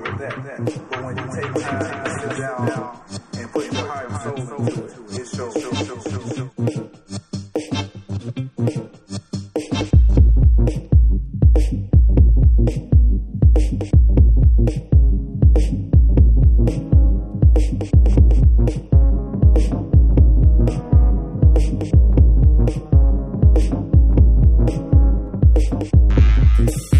with that. But when you take time to sit down and put your heart and soul into it, it shows. Peace.